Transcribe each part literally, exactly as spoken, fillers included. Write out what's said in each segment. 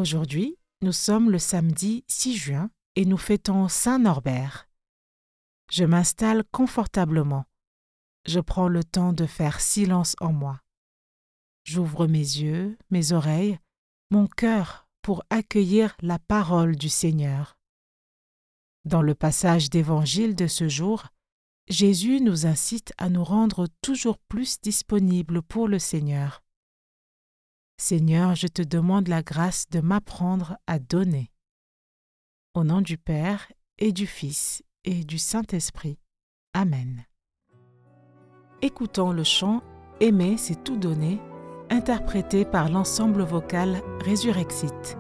Aujourd'hui, nous sommes le samedi six juin et nous fêtons Saint Norbert. Je m'installe confortablement. Je prends le temps de faire silence en moi. J'ouvre mes yeux, mes oreilles, mon cœur pour accueillir la parole du Seigneur. Dans le passage d'évangile de ce jour, Jésus nous incite à nous rendre toujours plus disponibles pour le Seigneur. Seigneur, je te demande la grâce de m'apprendre à donner. Au nom du Père et du Fils et du Saint-Esprit. Amen. Écoutons le chant « Aimer, c'est tout donner » interprété par l'ensemble vocal Résurrexit.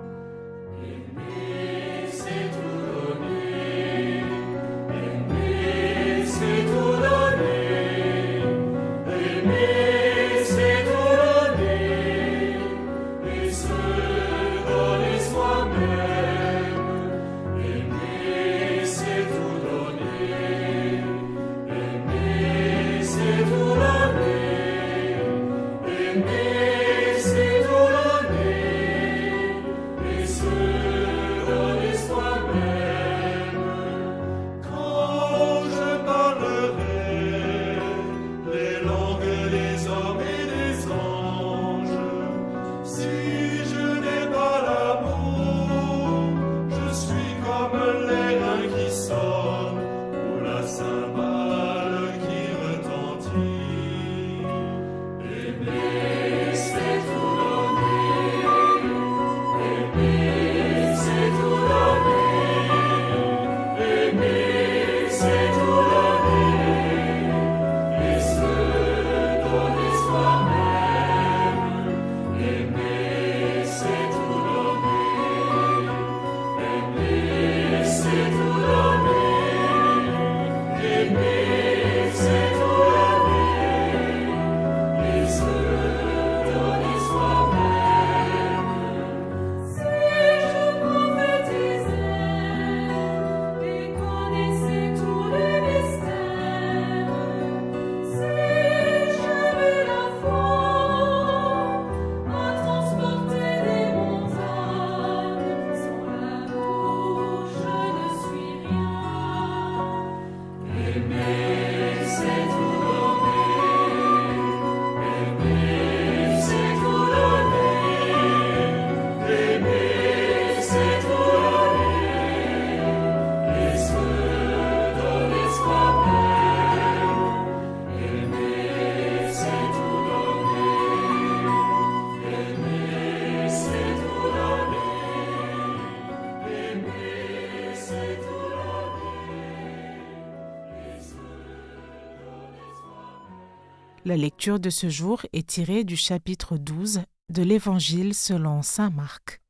La lecture de ce jour est tirée du chapitre douze de l'Évangile selon saint Marc.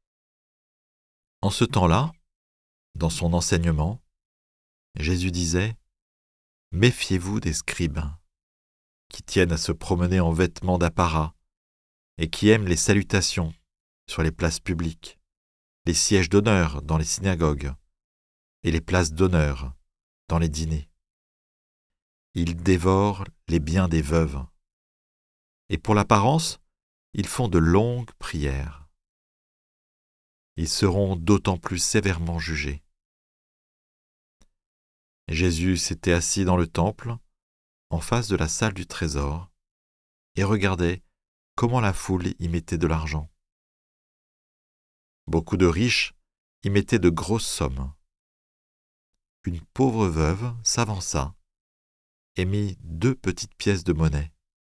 En ce temps-là, dans son enseignement, Jésus disait « Méfiez-vous des scribes, qui tiennent à se promener en vêtements d'apparat et qui aiment les salutations sur les places publiques, les sièges d'honneur dans les synagogues et les places d'honneur dans les dîners. Ils dévorent les biens des veuves. Et pour l'apparence, ils font de longues prières. Ils seront d'autant plus sévèrement jugés. » Jésus s'était assis dans le temple, en face de la salle du trésor, et regardait comment la foule y mettait de l'argent. Beaucoup de riches y mettaient de grosses sommes. Une pauvre veuve s'avança et mit deux petites pièces de monnaie.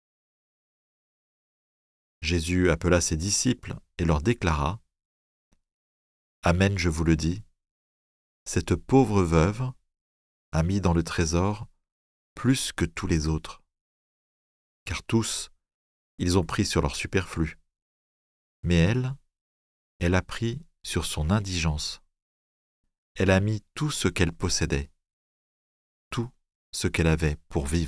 Jésus appela ses disciples et leur déclara « Amen, je vous le dis, cette pauvre veuve a mis dans le trésor plus que tous les autres, car tous, ils ont pris sur leur superflu, mais elle, elle a pris sur son indigence. Elle a mis tout ce qu'elle possédait, tout ce qu'elle avait pour vivre. »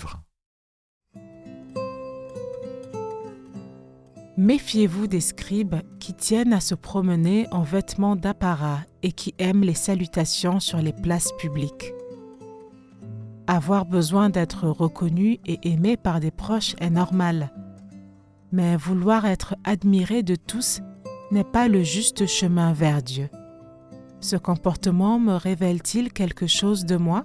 Méfiez-vous des scribes qui tiennent à se promener en vêtements d'apparat et qui aiment les salutations sur les places publiques. Avoir besoin d'être reconnu et aimé par des proches est normal, mais vouloir être admiré de tous n'est pas le juste chemin vers Dieu. Ce comportement me révèle-t-il quelque chose de moi ?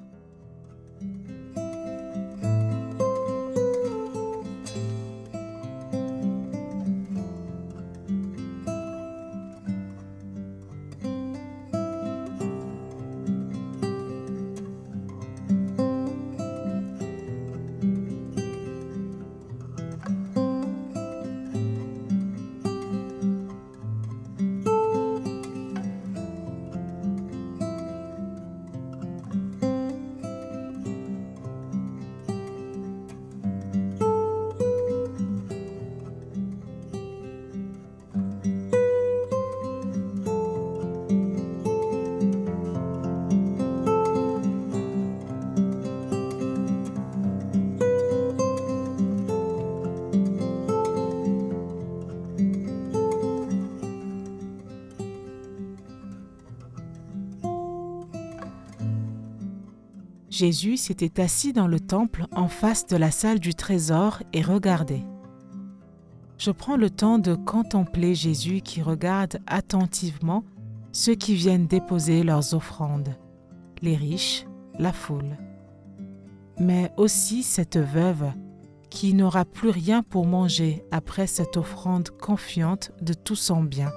Jésus s'était assis dans le temple en face de la salle du trésor et regardait. Je prends le temps de contempler Jésus qui regarde attentivement ceux qui viennent déposer leurs offrandes, les riches, la foule, mais aussi cette veuve qui n'aura plus rien pour manger après cette offrande confiante de tout son bien.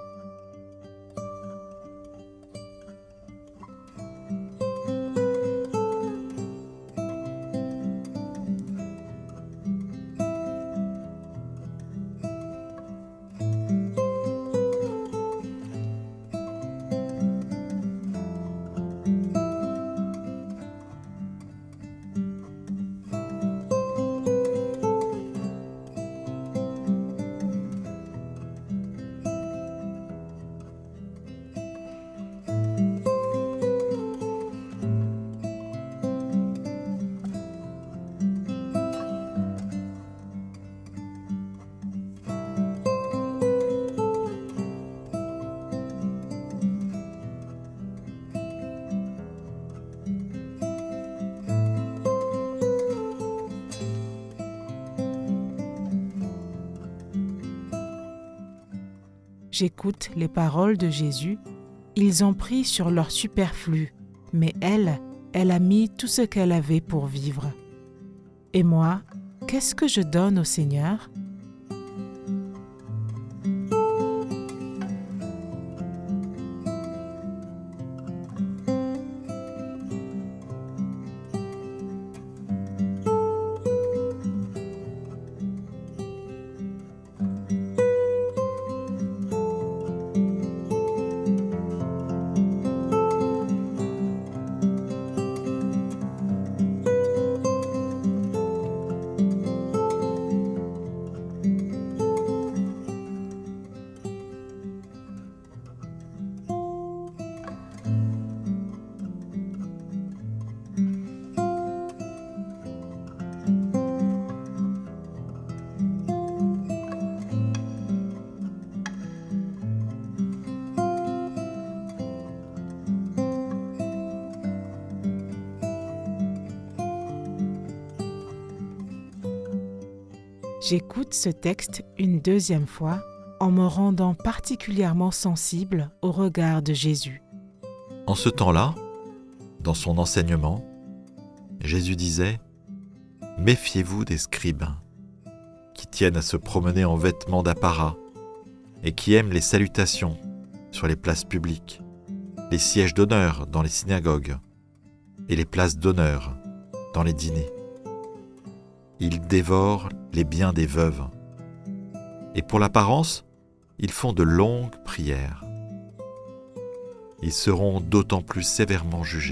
J'écoute les paroles de Jésus. Ils ont pris sur leur superflu, mais elle, elle a mis tout ce qu'elle avait pour vivre. Et moi, qu'est-ce que je donne au Seigneur ? J'écoute ce texte une deuxième fois en me rendant particulièrement sensible au regard de Jésus. En ce temps-là, dans son enseignement, Jésus disait « Méfiez-vous des scribes, qui tiennent à se promener en vêtements d'apparat et qui aiment les salutations sur les places publiques, les sièges d'honneur dans les synagogues et les places d'honneur dans les dîners. Ils dévorent les biens des veuves. Et pour l'apparence, ils font de longues prières. Ils seront d'autant plus sévèrement jugés. »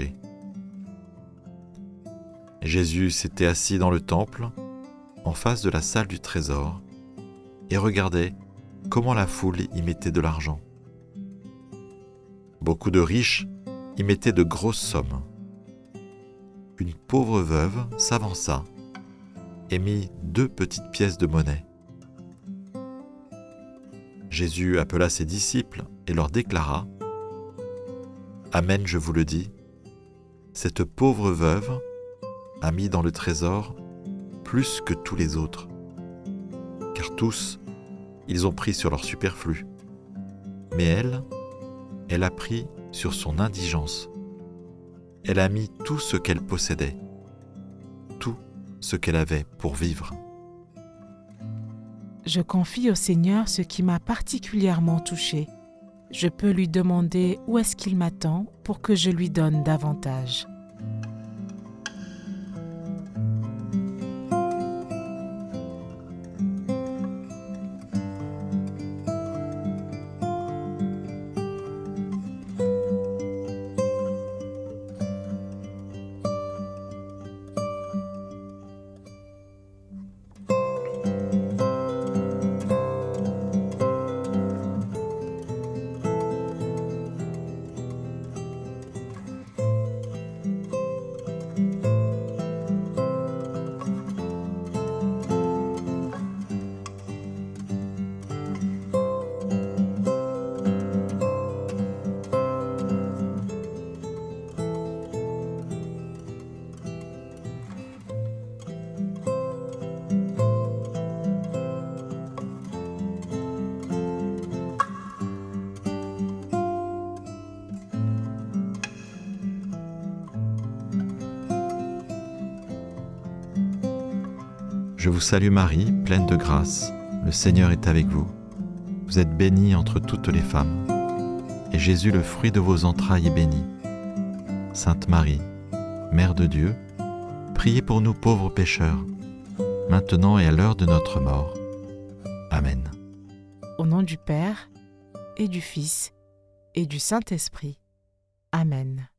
Jésus s'était assis dans le temple, en face de la salle du trésor, et regardait comment la foule y mettait de l'argent. Beaucoup de riches y mettaient de grosses sommes. Une pauvre veuve s'avança et mit deux petites pièces de monnaie. Jésus appela ses disciples et leur déclara « Amen, je vous le dis, cette pauvre veuve a mis dans le trésor plus que tous les autres, car tous, ils ont pris sur leur superflu, Mais elle, elle a pris sur son indigence. Elle a mis tout ce qu'elle possédait, tout ce qu'elle avait pour vivre. Je confie au Seigneur ce qui m'a particulièrement touchée. Je peux lui demander où est-ce qu'il m'attend pour que je lui donne davantage. Je vous salue Marie, pleine de grâce, le Seigneur est avec vous. Vous êtes bénie entre toutes les femmes, et Jésus, le fruit de vos entrailles, est béni. Sainte Marie, Mère de Dieu, priez pour nous pauvres pécheurs, maintenant et à l'heure de notre mort. Amen. Au nom du Père, et du Fils, et du Saint-Esprit. Amen.